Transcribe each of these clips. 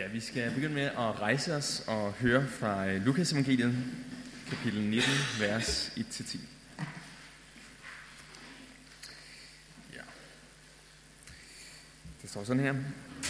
Ja, vi skal begynde med at rejse os og høre fra Lukas evangeliet, kapitel 19, vers 1-10. Ja. Det står sådan her.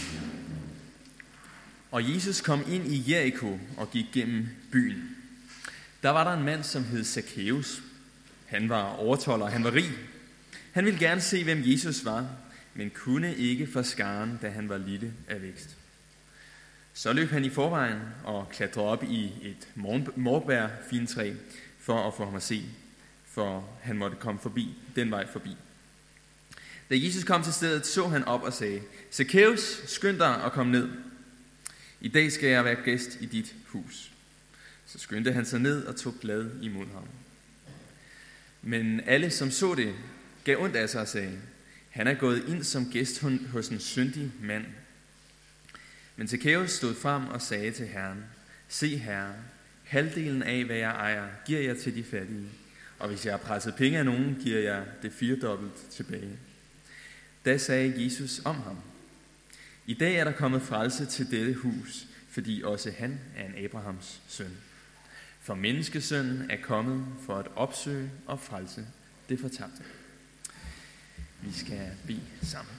Og Jesus kom ind i Jericho og gik gennem byen. Der var der en mand, som hed Zacchaeus. Han var overtolder, han var rig. Han ville gerne se, hvem Jesus var, men kunne ikke for skaren, da han var lille af vækst. Så løb han i forvejen og klatrede op i et morbærfintræ for at få ham at se, for han måtte komme forbi, den vej forbi. Da Jesus kom til stedet, så han op og sagde, Zacchaeus, skynd dig og kom ned. I dag skal jeg være gæst i dit hus. Så skyndte han sig ned og tog glad imod ham. Men alle, som så det, gav ondt af sig og sagde, han er gået ind som gæst hos en syndig mand. Men Zacchaeus stod frem og sagde til Herren, se Herre, halvdelen af hvad jeg ejer, giver jeg til de fattige, og hvis jeg har presset penge af nogen, giver jeg det 4-dobbelt tilbage. Da sagde Jesus om ham, i dag er der kommet frelse til dette hus, fordi også han er en Abrahams søn. For menneskesønnen er kommet for at opsøge og frelse det fortabte. Vi skal bede sammen.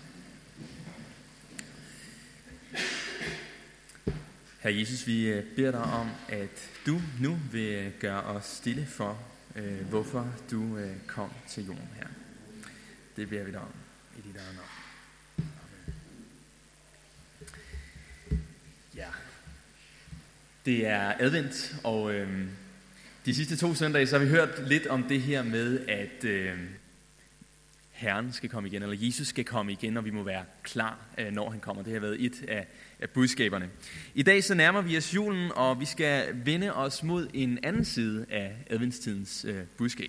Herre Jesus, vi beder dig om, at du nu vil gøre os stille for, hvorfor du kom til jorden her. Det beder vi dig om i dit eget navn. Amen. Ja, det er advent, og de sidste 2 søndage, så har vi hørt lidt om det her med, at Herren skal komme igen, eller Jesus skal komme igen, og vi må være klar, når han kommer. Det har været et af budskaberne. I dag så nærmer vi os julen, og vi skal vende os mod en anden side af adventstidens budskab.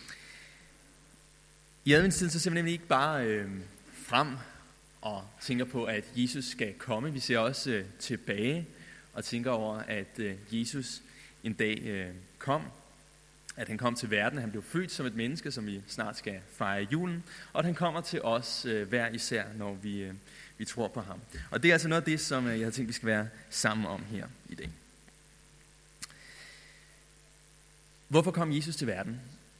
I adventstiden så ser vi nemlig ikke bare frem og tænker på, at Jesus skal komme. Vi ser også tilbage og tænker over, at Jesus en dag kom. At han kom til verden, han blev født som et menneske, som vi snart skal fejre julen, og at han kommer til os hver især, når vi tror på ham. Og det er altså noget af det, som jeg har tænkt, vi skal være sammen om her i dag. Hvorfor kom Jesus til verden?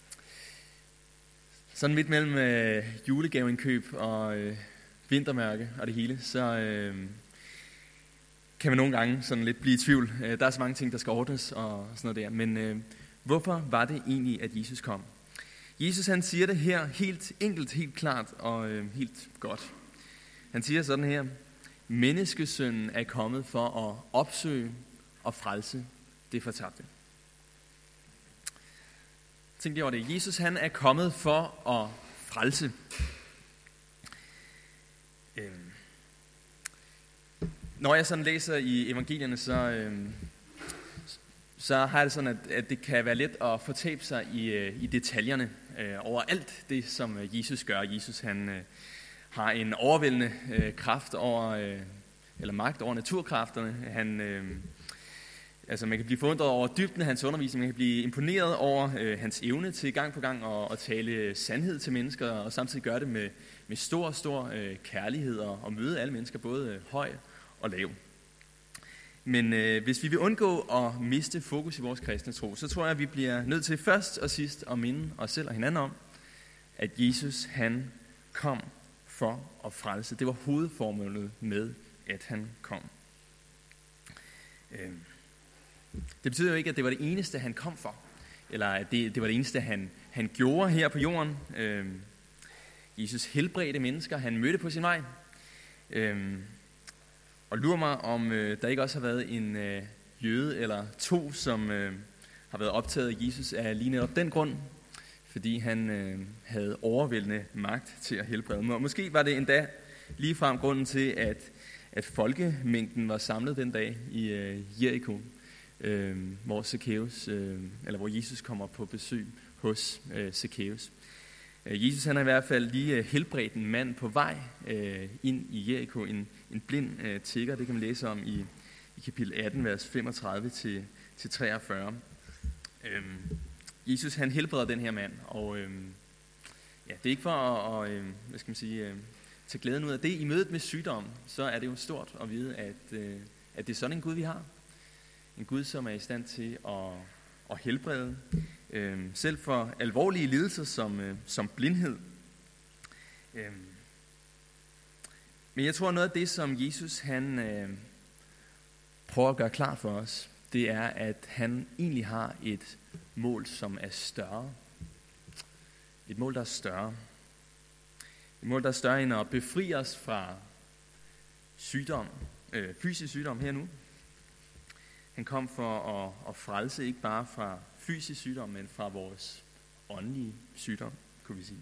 Sådan midt mellem julegaveindkøb og vintermørke og det hele, så kan man nogle gange sådan lidt blive i tvivl. Der er så mange ting, der skal ordnes og sådan noget der, men hvorfor var det egentlig, at Jesus kom? Jesus han siger det her helt enkelt, helt klart og helt godt. Han siger sådan her, menneskesønnen er kommet for at opsøge og frelse det fortabte. Tænk lige over det. Jesus han er kommet for at frelse. Når jeg sådan læser i evangelierne, så har jeg det sådan, at det kan være let at fortabe sig i detaljerne over alt det, som Jesus gør. Jesus han har en overvældende kraft over, eller magt over naturkræfterne. Man kan blive forundret over dybden af hans undervisning. Man kan blive imponeret over hans evne til gang på gang at tale sandhed til mennesker, og samtidig gøre det med stor kærlighed og møde alle mennesker, både høj og lav. Men hvis vi vil undgå at miste fokus i vores kristne tro, så tror jeg, at vi bliver nødt til først og sidst at minde os selv og hinanden om, at Jesus han kom for at frelse. Det var hovedformålet med, at han kom. Det betyder jo ikke, at det var det eneste, han kom for, eller at det var det eneste, han gjorde her på jorden. Jesus helbredte mennesker, han mødte på sin vej. Og lurer mig, om der ikke også har været en jøde eller 2, som har været optaget af Jesus af lige netop den grund, fordi han havde overvældende magt til at helbrede dem. Og måske var det endda ligefrem grunden til, at folkemængden var samlet den dag i Jericho, hvor Jesus kommer på besøg hos Zacchaeus. Jesus han har i hvert fald lige helbredt en mand på vej ind i Jericho, en blind tigger. Det kan man læse om i kapitel 18, vers 35-43. Jesus han helbreder den her mand, og det er ikke for at tage glæden ud af det. I mødet med sygdom, så er det jo stort at vide, at at det er sådan en Gud, vi har. En Gud, som er i stand til at helbrede, selv for alvorlige lidelser som blindhed. Men jeg tror, noget af det, som Jesus han prøver at gøre klart for os, det er, at han egentlig har et mål, som er større. Et mål, der er større. Et mål, der er større end at befri os fra sygdom, fysisk sygdom her nu. Han kom for at frelse ikke bare fra fysisk sygdom, men fra vores åndelige sygdom, kunne vi sige.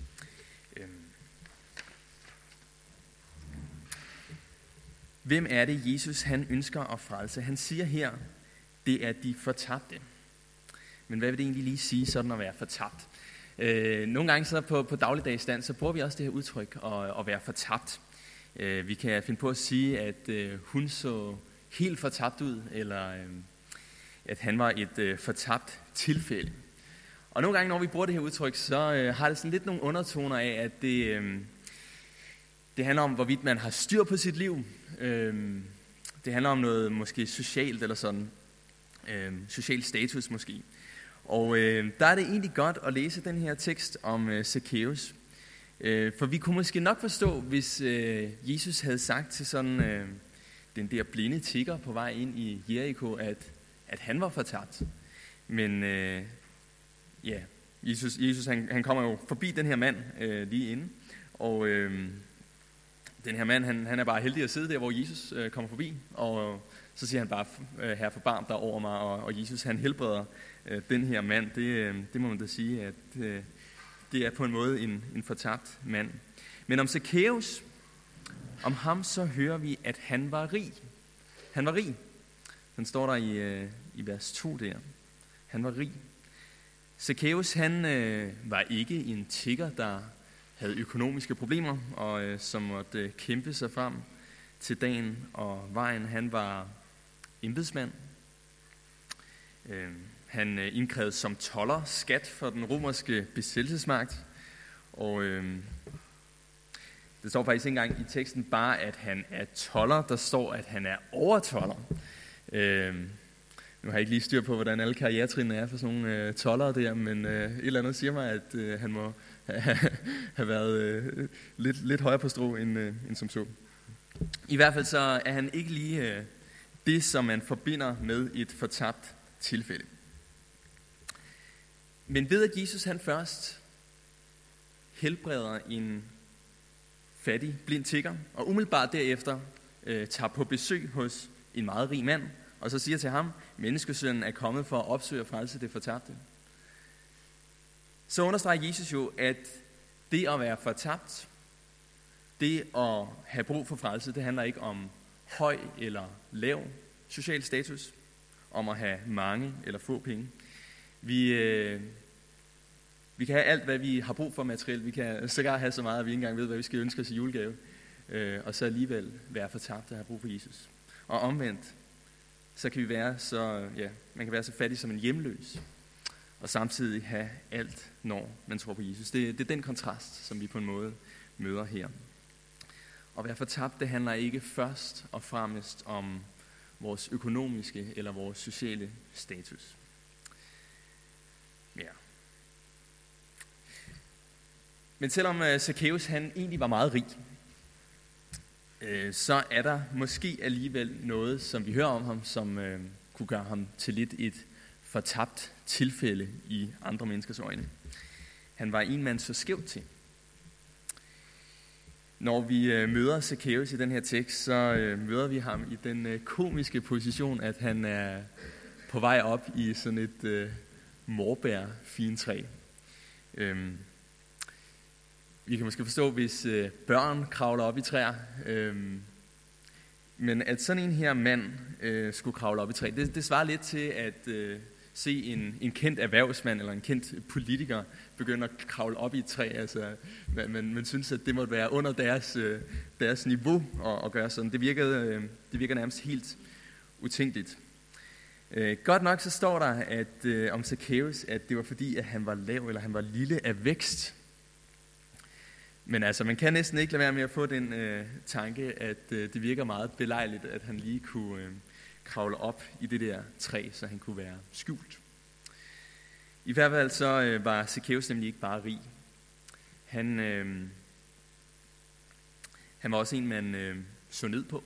Hvem er det, Jesus han ønsker at frelse? Han siger her, det er de fortabte. Men hvad vil det egentlig lige sige, sådan at være fortabt? Nogle gange så på dagligdags stand, så bruger vi også det her udtryk at være fortabt. Vi kan finde på at sige, at hun så helt fortabt ud, eller at han var et fortabt tilfælde. Og nogle gange, når vi bruger det her udtryk, så har det sådan lidt nogle undertoner af, at det handler om, hvorvidt man har styr på sit liv. Det handler om noget måske socialt eller sådan. Social status måske. Og der er det egentlig godt at læse den her tekst om Zacchaeus. For vi kunne måske nok forstå, hvis Jesus havde sagt til sådan den der blinde tigger på vej ind i Jericho, at han var fortabt. Men Jesus han kommer jo forbi den her mand lige inden. Og den her mand, han er bare heldig at sidde der, hvor Jesus kommer forbi. Og så siger han bare, herre forbarm dig over mig, og Jesus han helbreder den her mand. Det må man da sige, at det er på en måde en fortabt mand. Men om Zacchaeus, om ham så hører vi, at han var rig. Han var rig. Den står der i vers 2 der. Han var rig. Zacchaeus han var ikke en tigger, der havde økonomiske problemer, og som måtte kæmpe sig frem til dagen og vejen. Han var embedsmand. Han indkrævede som tolder skat for den romerske besættelsesmagt. Og det står faktisk ikke engang i teksten bare, at han er tolder. Der står, at han er overtolder. Nu har jeg ikke lige styr på, hvordan alle karrieretrinene er for sådan nogle toldere der, men et eller andet siger mig, at han må have været lidt højere på strå end som så. I hvert fald så er han ikke lige det, som man forbinder med et fortabt tilfælde. Men ved at Jesus han først helbreder en fattig blind tigger, og umiddelbart derefter tager på besøg hos en meget rig mand, og så siger til ham, menneskesønnen er kommet for at opsøge og frelse det fortabte. Så understreger Jesus jo, at det at være fortabt, det at have brug for frelse, det handler ikke om høj eller lav social status, om at have mange eller få penge. Vi kan have alt, hvad vi har brug for materielt. Vi kan sågar have så meget, at vi ikke engang ved, hvad vi skal ønske os i julegave. Og så alligevel være fortabt og have brug for Jesus. Og omvendt, så kan vi være man kan være så fattig som en hjemløs, og samtidig have alt, når man tror på Jesus. Det er den kontrast, som vi på en måde møder her. At være fortabt, det handler ikke først og fremmest om vores økonomiske eller vores sociale status. Ja. Men selvom Zacchaeus han egentlig var meget rig, så er der måske alligevel noget, som vi hører om ham, som kunne gøre ham til lidt et fortabt tilfælde i andre menneskers øjne. Han var en, man så skævt til. Når vi møder Zacchaeus i den her tekst, så møder vi ham i den komiske position, at han er på vej op i sådan et morbærfintræ. Vi kan måske forstå, hvis børn kravler op i træer, men at sådan en her mand skulle kravle op i træ, det svarer lidt til at se en kendt erhvervsmand eller en kendt politiker begynde at kravle op i et træ. Altså, man synes, at det måtte være under deres niveau at gøre sådan. Det virker nærmest helt utænkeligt. Godt nok så står der at om Zacchaeus, at det var fordi, at han var lav eller han var lille af vækst. Men altså, man kan næsten ikke lade være med at få den tanke, at det virker meget belejligt, at han lige kunne kravle op i det der træ, så han kunne være skjult. I hvert fald så var Zacchaeus nemlig ikke bare rig. Han var også en, man så ned på.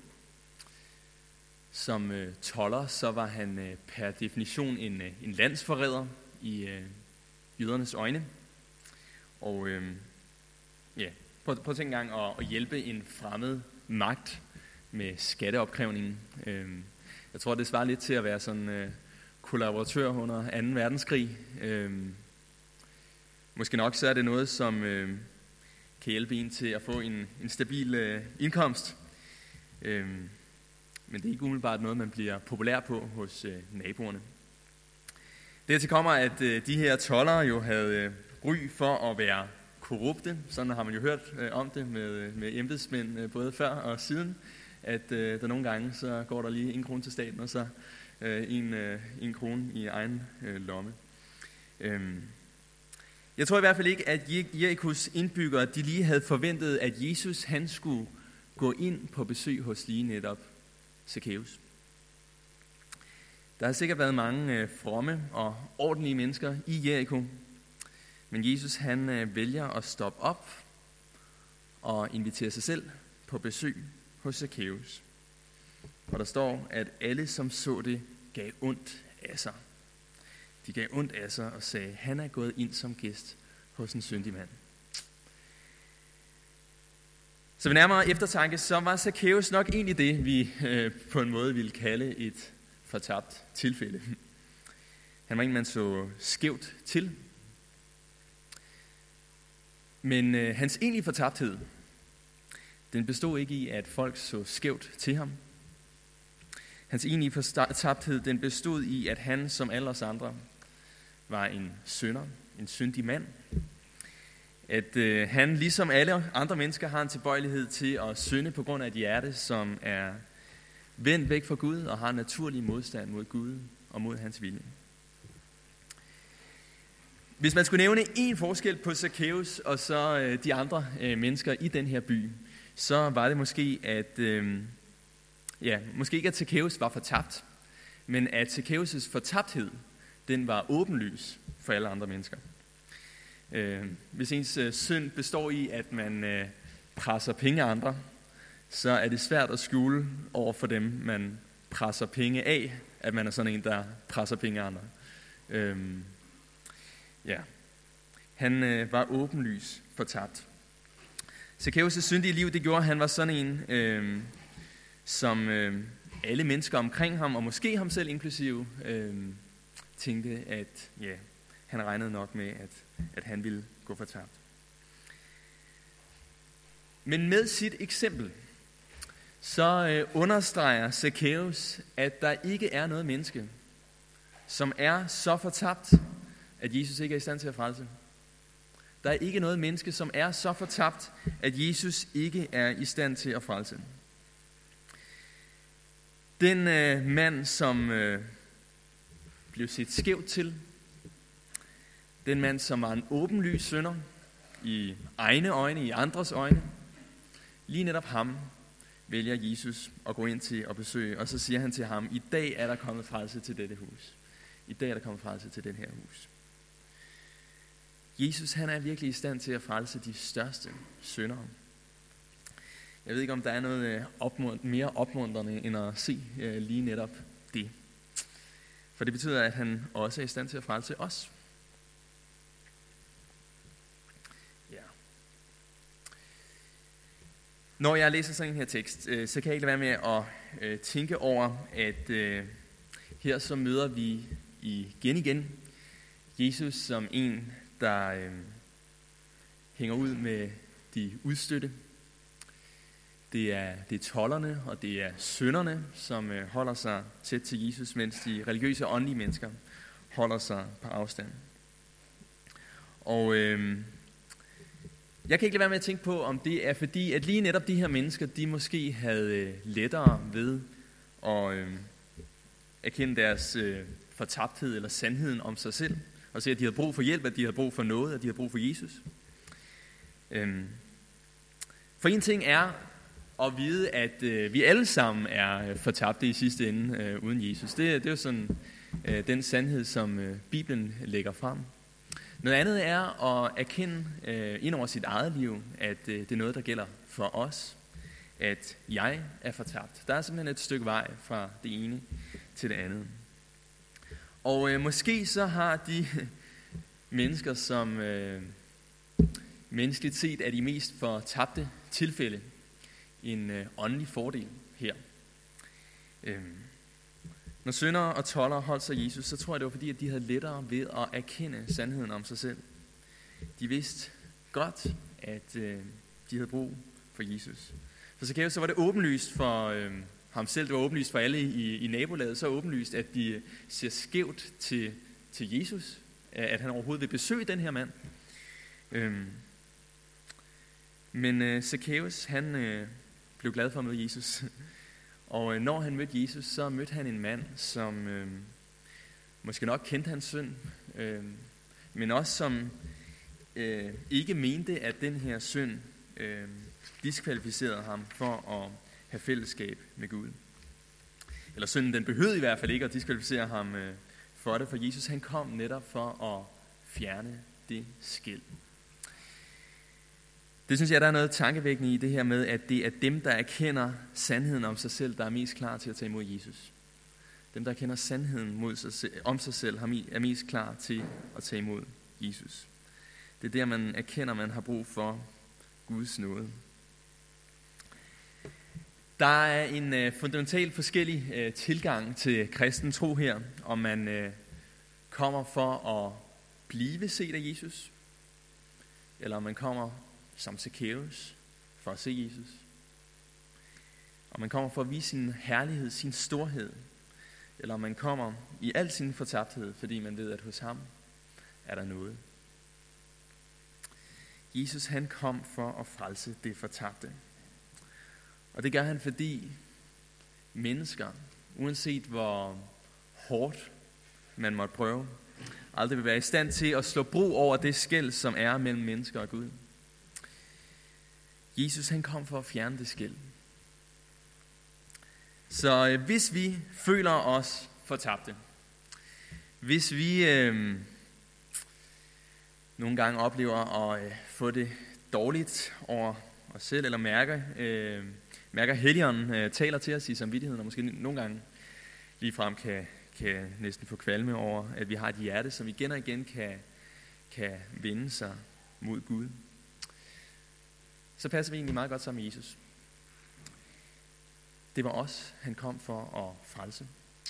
Som tolder, så var han per definition en landsforræder i jødernes øjne. Og prøv at tænke en gang at hjælpe en fremmed magt med skatteopkrævningen. Jeg tror, det svarer lidt til at være sådan kollaboratør under 2. verdenskrig. Måske nok så er det noget, som kan hjælpe en til at få en stabil indkomst. Men det er ikke umiddelbart noget, man bliver populær på hos naboerne. Dertil kommer, at de her toldere jo havde ry for at være korrupte. Sådan har man jo hørt om det med embedsmænd både før og siden. At der nogle gange, så går der lige 1 krone til staten, og så en krone i egen lomme. Jeg tror i hvert fald ikke, at Jerikos indbyggere de lige havde forventet, at Jesus han skulle gå ind på besøg hos lige netop Zacchaeus. Der har sikkert været mange fromme og ordentlige mennesker i Jeriko, men Jesus han vælger at stoppe op og invitere sig selv på besøg hos Zacchaeus. Og der står, at alle som så det gav ondt af sig. De gav ondt af sig og sagde, han er gået ind som gæst hos en syndig mand. Så ved nærmere eftertanke, så var Zacchaeus nok egentlig det, vi på en måde ville kalde et fortabt tilfælde. Han var en, man så skævt til. Men hans egentlige fortabthed, den bestod ikke i, at folk så skævt til ham. Hans egentlige fortabthed, den bestod i, at han, som alle os andre, var en synder, en syndig mand. At han, ligesom alle andre mennesker, har en tilbøjelighed til at synde på grund af et hjerte, som er vendt væk fra Gud og har en naturlig modstand mod Gud og mod hans vilje. Hvis man skulle nævne en forskel på Zacchaeus og så de andre mennesker i den her by, så var det måske, at måske ikke at Zacchaeus var fortabt, men at Zacchaeus' fortabthed, den var åbenlys for alle andre mennesker. Hvis ens synd består i, at man presser penge af andre, så er det svært at skjule over for dem, man presser penge af, at man er sådan en, der presser penge af andre. Han var åbenlys fortabt. Zacchaeus' syndige liv, det gjorde, at han var sådan en, som alle mennesker omkring ham, og måske ham selv inklusive, tænkte, at han regnede nok med, at han ville gå fortabt. Men med sit eksempel, så understreger Zacchaeus, at der ikke er noget menneske, som er så fortabt, at Jesus ikke er i stand til at frelse. Der er ikke noget menneske, som er så fortabt, at Jesus ikke er i stand til at frelse. Den mand, som blev set skævt til, den mand, som var en åbenlys synder i egne øjne, i andres øjne, lige netop ham vælger Jesus at gå ind til og besøge, og så siger han til ham, i dag er der kommet frelse til dette hus. I dag er der kommet frelse til den her hus. Jesus, han er virkelig i stand til at frelse de største syndere. Jeg ved ikke, om der er noget mere opmuntrende, end at se lige netop det. For det betyder, at han også er i stand til at frelse os. Ja. Når jeg læser sådan en her tekst, så kan jeg ikke lade være med at tænke over, at her så møder vi igen Jesus som en, der hænger ud med de udstødte. Det er tolderne, og det er synderne, som holder sig tæt til Jesus, mens de religiøse og åndelige mennesker holder sig på afstand. Og jeg kan ikke lade være med at tænke på, om det er fordi, at lige netop de her mennesker, de måske havde lettere ved at erkende deres fortabthed eller sandheden om sig selv, og se, at de havde brug for hjælp, at de havde brug for noget, at de havde brug for Jesus. For en ting er at vide, at vi alle sammen er fortabte i sidste ende uden Jesus. Det er jo sådan den sandhed, som Bibelen lægger frem. Noget andet er at erkende ind over sit eget liv, at det er noget, der gælder for os, at jeg er fortabt. Der er simpelthen et stykke vej fra det ene til det andet. Og måske så har de mennesker, som menneskeligt set er de mest fortabte tilfælde, en åndelig fordel her. Når syndere og toldere holdt sig Jesus, så tror jeg, det var fordi, at de havde lettere ved at erkende sandheden om sig selv. De vidste godt, at de havde brug for Jesus. For Zakæus, så var det åbenlyst for ham selv, det var åbenlyst for alle i nabolaget, så åbenlyst, at de ser skævt til Jesus, at han overhovedet vil besøge den her mand. Men Zakæus, han blev glad for at møde Jesus. Og når han mødte Jesus, så mødte han en mand, som måske nok kendte hans synd, men også som ikke mente, at den her synd diskvalificerede ham for at have fællesskab med Gud. Eller synden, den behøvede i hvert fald ikke at diskvalificere ham for det, for Jesus han kom netop for at fjerne det skel. Det synes jeg, der er noget tankevækkende i det her med, at det er dem, der erkender sandheden om sig selv, der er mest klar til at tage imod Jesus. Dem, der erkender sandheden om sig selv, er mest klar til at tage imod Jesus. Det er der, man erkender, at man har brug for Guds nåde. Der er en fundamentalt forskellig tilgang til kristen tro her, om man kommer for at blive set af Jesus, eller om man kommer som Zakæus for at se Jesus. Om man kommer for at vise sin herlighed, sin storhed, eller om man kommer i al sin fortabthed, fordi man ved, at hos ham er der noget. Jesus han kom for at frelse det fortabte. Og det gør han, fordi mennesker, uanset hvor hårdt man måtte prøve, aldrig vil være i stand til at slå bro over det skel, som er mellem mennesker og Gud. Jesus han kom for at fjerne det skel. Så hvis vi føler os fortabte, hvis vi nogle gange oplever at få det dårligt over os selv, eller mærker Helligånden taler til os i samvittigheden, og måske nogle gange ligefrem kan næsten få kvalme over, at vi har et hjerte, som igen og igen kan vende sig mod Gud, så passer vi egentlig meget godt sammen med Jesus. Det var os, han kom for at frelse.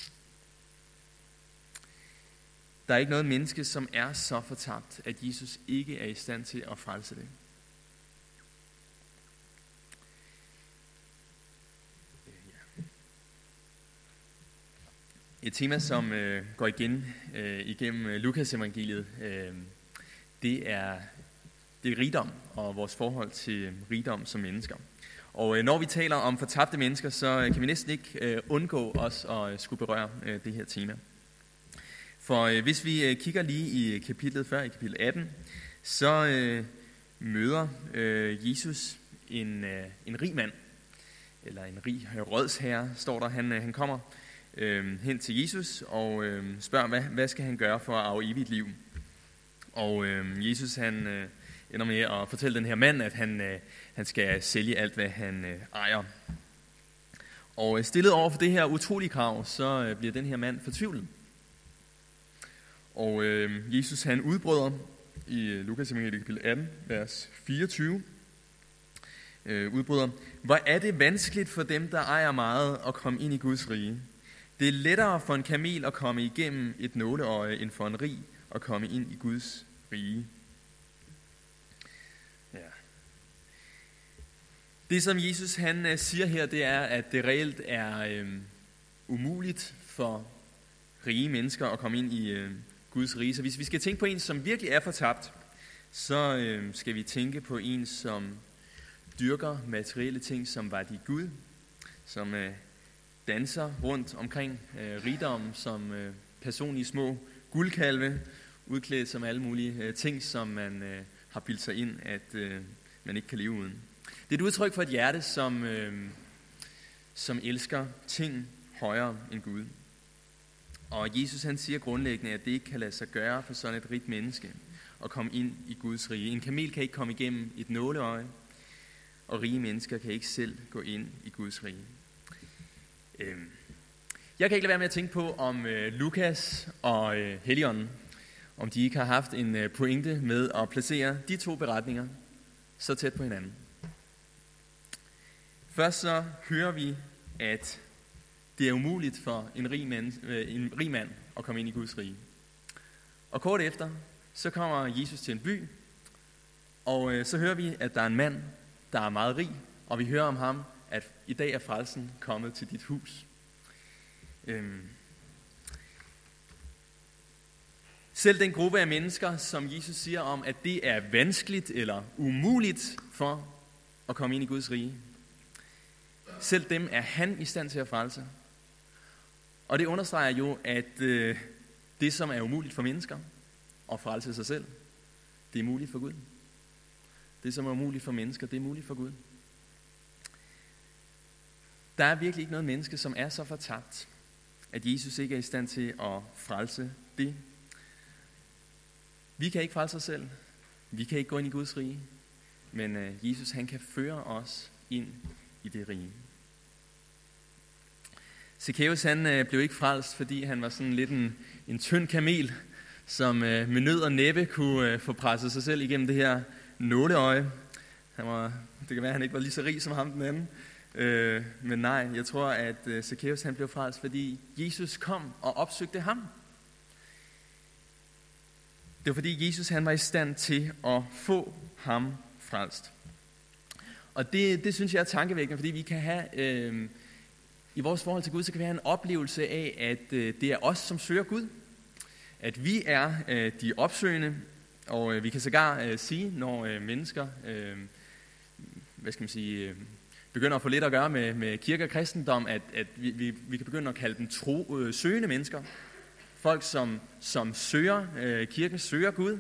Der er ikke noget menneske, som er så fortabt, at Jesus ikke er i stand til at frelse det. Et tema, som går igen igennem Lukas evangeliet, det er rigdom og vores forhold til rigdom som mennesker. Og når vi taler om fortabte mennesker, så kan vi næsten ikke undgå os at skulle berøre det her tema. For hvis vi kigger lige i kapitlet før, i kapitel 18, så møder Jesus en rig mand, eller en rig rådsherre, står der. Han kommer hen til Jesus og spørger, hvad skal han gøre for at arve evigt liv? Og Jesus han ender med at fortælle den her mand, at han skal sælge alt, hvad han ejer. Og stillet over for det her utrolige krav, så bliver den her mand fortvivlet. Og Jesus han udbryder i Lukas evangeliet kapitel 18, vers 24, udbryder: Hvor er det vanskeligt for dem, der ejer meget, at komme ind i Guds rige. Det er lettere for en kamel at komme igennem et nåleøje, end for en rig at komme ind i Guds rige. Ja. Det som Jesus han siger her, det er, at det reelt er umuligt for rige mennesker at komme ind i Guds rige. Så hvis vi skal tænke på en, som virkelig er fortabt, så skal vi tænke på en, som dyrker materielle ting, som var de Gud, som danser rundt omkring rigdommen som personlige små guldkalve, udklædt som alle mulige ting, som man har bildt sig ind, at man ikke kan leve uden. Det er et udtryk for et hjerte, som elsker ting højere end Gud. Og Jesus han siger grundlæggende, at det ikke kan lade sig gøre for sådan et rigt menneske at komme ind i Guds rige. En kamel kan ikke komme igennem et nåleøje, og rige mennesker kan ikke selv gå ind i Guds rige. Jeg kan ikke lade være med at tænke på, om Lukas og Helligånden, om de ikke har haft en pointe med at placere de to beretninger så tæt på hinanden. Først så hører vi, at det er umuligt for en rig mand at komme ind i Guds rige. Og kort efter, så kommer Jesus til en by, og så hører vi, at der er en mand, der er meget rig, og vi hører om ham, at i dag er frelsen kommet til dit hus. Selv den gruppe af mennesker, som Jesus siger om, at det er vanskeligt eller umuligt for at komme ind i Guds rige, selv dem er han i stand til at frelse. Og det understreger jo, at det, som er umuligt for mennesker, at frelse sig selv, det er muligt for Gud. Det, som er umuligt for mennesker, det er muligt for Gud. Der er virkelig ikke noget menneske, som er så fortabt, at Jesus ikke er i stand til at frelse det. Vi kan ikke frelse os selv. Vi kan ikke gå ind i Guds rige. Men Jesus, han kan føre os ind i det rige. Zacchaeus, han blev ikke frelst, fordi han var sådan lidt en tynd kamel, som med nød og næppe kunne få presset sig selv igennem det her nåleøje. Det kan være, at han ikke var lige så rig som ham den anden. Men nej, jeg tror, at Zacchaeus han blev frelst, fordi Jesus kom og opsøgte ham. Det var fordi Jesus han var i stand til at få ham frelst. Og det synes jeg er tankevækkende, fordi vi kan have, i vores forhold til Gud, så kan vi have en oplevelse af, at det er os, som søger Gud. At vi er de opsøgende, og vi kan sågar sige, når mennesker, begynder at få lidt at gøre med kirke og kristendom, at vi kan begynde at kalde dem søgende mennesker. Folk, som søger kirke, søger Gud.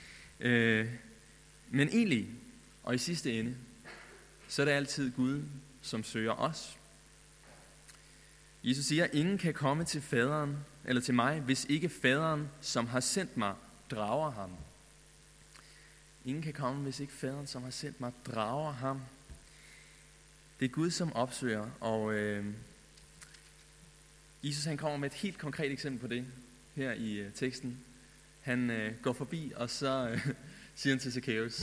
Men egentlig, og i sidste ende, så er det altid Gud, som søger os. Jesus siger, ingen kan komme til faderen, eller til mig, hvis ikke faderen, som har sendt mig, drager ham. Ingen kan komme, hvis ikke faderen, som har sendt mig, drager ham. Det er Gud, som opsøger, og Jesus han kommer med et helt konkret eksempel på det her i teksten. Han går forbi, og så siger han til Zacchaeus,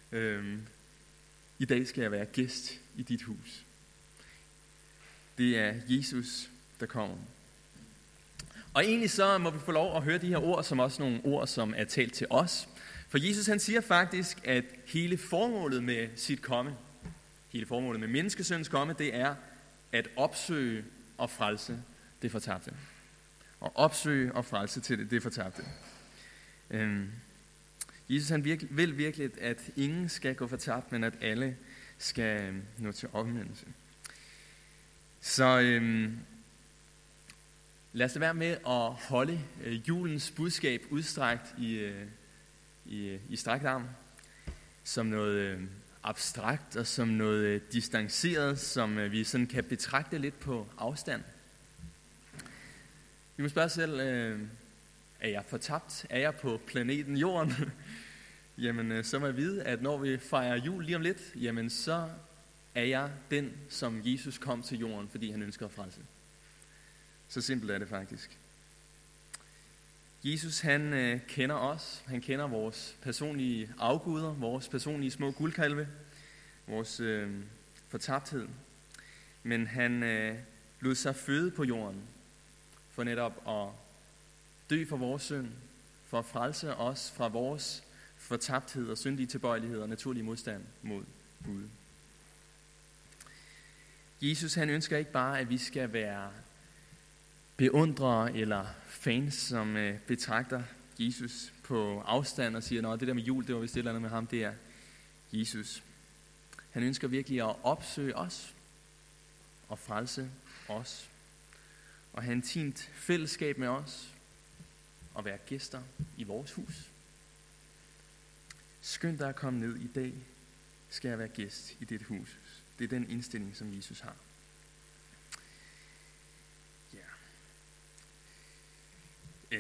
i dag skal jeg være gæst i dit hus. Det er Jesus, der kommer. Og egentlig så må vi få lov at høre de her ord, som også nogle ord, som er talt til os. For Jesus han siger faktisk, at hele formålet med sit komme, hele formålet med menneskesøns komme, det er at opsøge og frelse det fortabte. Og opsøge og frelse til det fortabte. Jesus han vil virkelig, at ingen skal gå fortabt, men at alle skal nå til omvendelse. Så lad os da være med at holde julens budskab udstrækt i strakt arm, som noget abstrakt og som noget distanceret, som vi sådan kan betragte lidt på afstand. Vi må spørge selv, er jeg fortabt? Er jeg på planeten Jorden? Jamen, så må jeg vide, at når vi fejrer jul lige om lidt, jamen så er jeg den, som Jesus kom til jorden, fordi han ønsker at frelse. Så simpelt er det faktisk. Jesus, han kender os. Han kender vores personlige afguder, vores personlige små guldkalve, vores fortabthed. Men han lod sig føde på jorden for netop at dø for vores synd, for at frelse os fra vores fortabthed og syndige tilbøjelighed og naturlig modstand mod Gud. Jesus han ønsker ikke bare, at vi skal være beundrere eller fans, som betragter Jesus på afstand og siger, det der med jul, det var vist et eller andet med ham, det er Jesus. Han ønsker virkelig at opsøge os og frelse os og have intimt fællesskab med os og være gæster i vores hus. Skynd dig at komme ned i dag skal jeg være gæst i dit hus. Det er den indstilling, som Jesus har. Ja.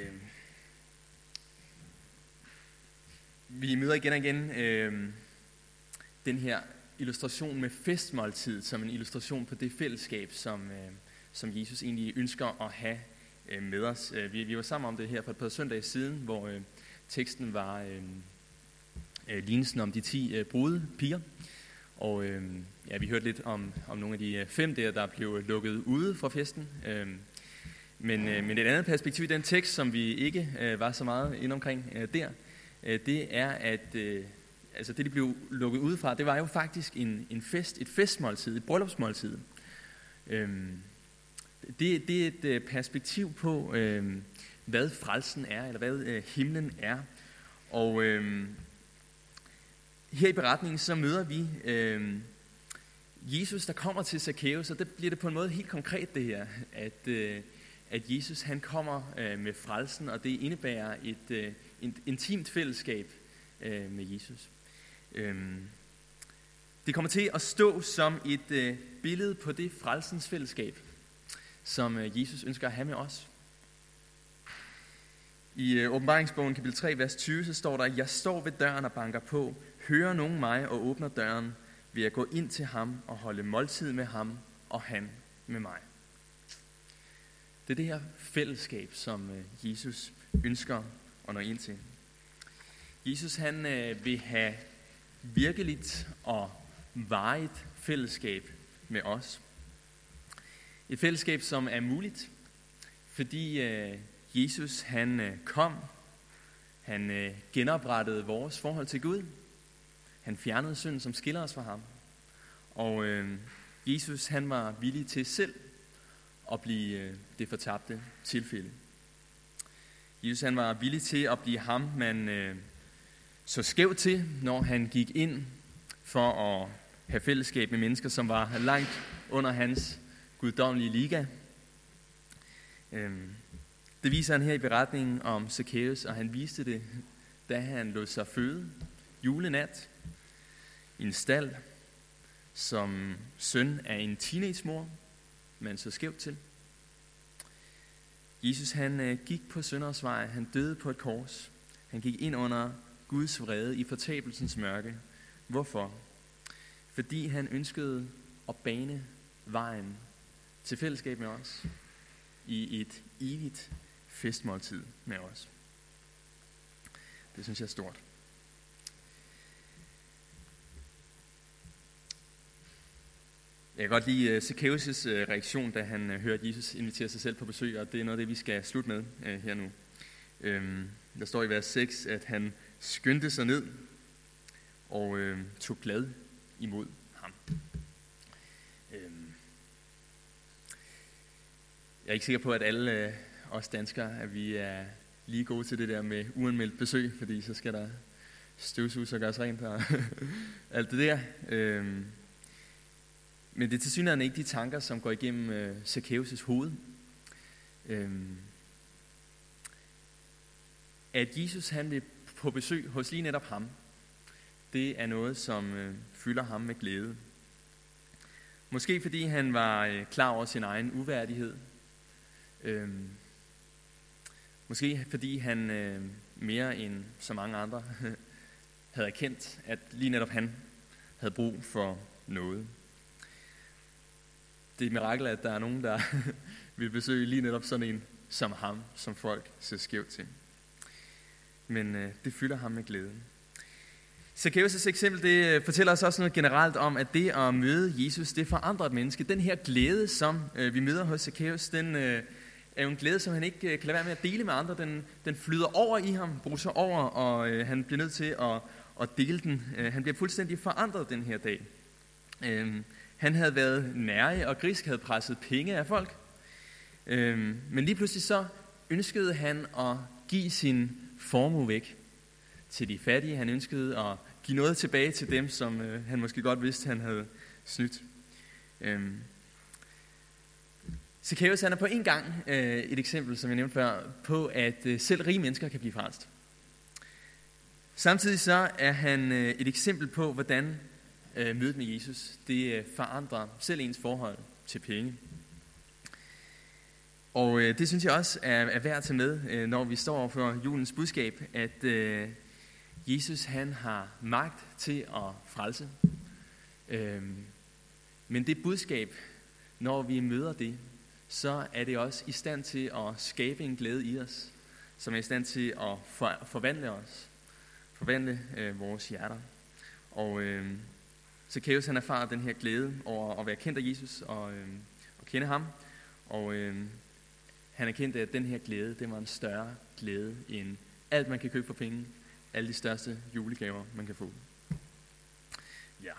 Vi møder igen og igen den her illustration med festmåltid som en illustration på det fællesskab, som Jesus egentlig ønsker at have med os. Vi var sammen om det her for et par søndage siden, hvor teksten var lignelsen om de 10 brudepiger. Og vi hørte lidt om nogle af de 5 der blev lukket ude fra festen. Men et andet perspektiv i den tekst, som vi ikke var så meget inde omkring det er, at det, de blev lukket ude fra, det var jo faktisk en fest, et festmåltid, et bryllupsmåltid. Det er et perspektiv på, hvad frelsen er, eller hvad himlen er. Og her i beretningen, så møder vi Jesus, der kommer til Zakæus, og det bliver det på en måde helt konkret det her, at Jesus han kommer med frelsen, og det indebærer et intimt fællesskab med Jesus. Det kommer til at stå som et billede på det frelsens fællesskab, som Jesus ønsker at have med os. I Åbenbaringsbogen kapitel 3, vers 20, så står der: Jeg står ved døren og banker på. Hører nogen mig og åbner døren, vil jeg gå ind til ham og holde måltid med ham, og han med mig. Det er det her fællesskab, som Jesus ønsker at nå ind til. Jesus han vil have virkeligt og varigt fællesskab med os. Et fællesskab, som er muligt, fordi Jesus han kom, han genoprettede vores forhold til Gud, han fjernede synden, som skiller os fra ham, og Jesus han var villig til selv at blive det fortabte tilfælde. Jesus han var villig til at blive ham, man så skævt til, når han gik ind for at have fællesskab med mennesker, som var langt under hans guddommelige liga. Det viser han her i beretningen om Zakæus, og han viste det, da han lod sig føde julenat i en stald som søn af en teenagemor, man så skævt til. Jesus han gik på synders vej, han døde på et kors, han gik ind under Guds vrede i fortabelsens mørke. Hvorfor? Fordi han ønskede at bane vejen til fællesskab med os i et evigt festmåltid med os. Det synes jeg er stort. Jeg kan godt lide Zakæus' reaktion, da han hørte Jesus invitere sig selv på besøg, og det er noget af det, vi skal slutte med her nu. Der står i vers 6, at han skyndte sig ned og tog glad imod ham. Jeg er ikke sikker på, at alle os danskere, at vi er lige gode til det der med uanmeldt besøg, fordi så skal der støvsuges og gøres rent og alt det der. Men det er tilsyneladende ikke de tanker, som går igennem Zakæus' hoved. At Jesus han vil på besøg hos lige netop ham, det er noget, som fylder ham med glæde. Måske fordi han var klar over sin egen uværdighed. Måske fordi han mere end så mange andre havde erkendt, at lige netop han havde brug for noget. Det er et mirakel, at der er nogen, der vil besøge lige netop sådan en som ham, som folk ser skævt til. Men det fylder ham med glæde. Zakæus' eksempel, det fortæller os også noget generelt om, at det at møde Jesus, det forandrer et menneske. Den her glæde, som vi møder hos Zakæus, den er jo en glæde, som han ikke kan lade være med at dele med andre. Den flyder over i ham, bruser over, og han bliver nødt til at dele den. Han bliver fuldstændig forandret den her dag. Han havde været nærig og grisk, havde presset penge af folk. Men lige pludselig så ønskede han at give sin formue væk til de fattige. Han ønskede at give noget tilbage til dem, som han måske godt vidste, han havde snydt. Zakæus han er på en gang et eksempel, som jeg nævnte før, på at selv rige mennesker kan blive frelst. Samtidig så er han et eksempel på, hvordan mødet med Jesus, det forandrer selv ens forhold til penge. Og det synes jeg også er værd at tage med, når vi står over for julens budskab, at Jesus han har magt til at frelse. Men det budskab, når vi møder det, så er det også i stand til at skabe en glæde i os, som er i stand til at forvandle os, forvandle vores hjerter. Og Zacchaeus han erfarer den her glæde over at være kendt af Jesus og kende ham. Og han erkendte, at den her glæde, det var en større glæde end alt, man kan købe for penge. Alle de største julegaver, man kan få. Ja.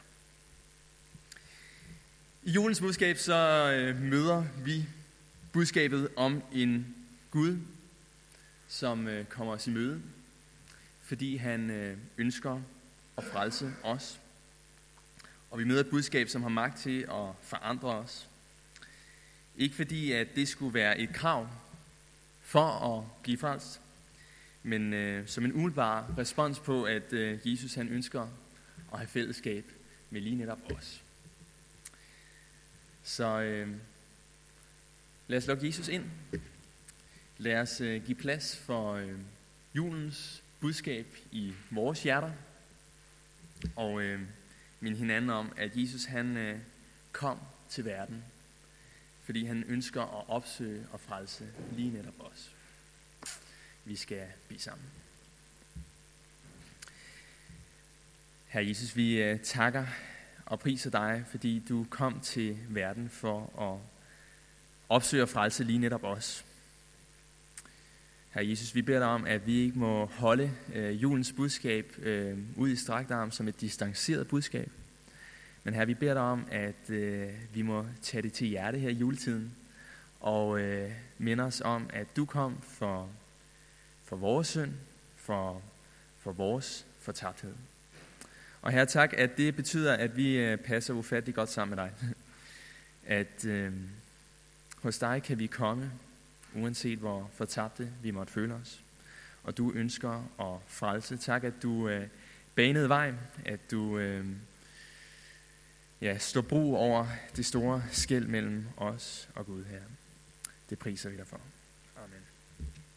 I julens budskab, så møder vi budskabet om en Gud, som kommer os i møde, fordi han ønsker at frelse os. Og vi møder et budskab, som har magt til at forandre os. Ikke fordi, at det skulle være et krav for at blive frelst, men som en umiddelbar respons på, at Jesus han ønsker at have fællesskab med lige netop os. Så lad os lukke Jesus ind. Lad os give plads for julens budskab i vores hjerter. Og minde hinanden om, at Jesus han kom til verden, fordi han ønsker at opsøge og frelse lige netop os. Vi skal bede sammen. Herre Jesus, vi takker og priser dig, fordi du kom til verden for at opsøge og frelse lige netop os. Herre Jesus, vi beder dig om, at vi ikke må holde julens budskab ud i strakt arm som et distanceret budskab. Men Herre, vi beder dig om, at vi må tage det til hjerte her i juletiden, og minde os om, at du kom for vores synd, for vores fortabthed. Og Herre, tak, at det betyder, at vi passer ufattelig godt sammen med dig. At hos dig kan vi komme, uanset hvor fortabte vi måtte føle os. Og du ønsker at frelse. Tak, at du banede vej, at du står bro over det store skel mellem os og Gud her. Det priser vi dig for. Amen.